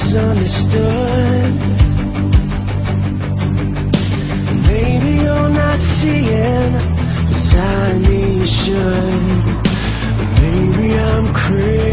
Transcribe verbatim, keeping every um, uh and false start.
misunderstood. Maybe you're not seeing the side of me you should. Maybe I'm crazy.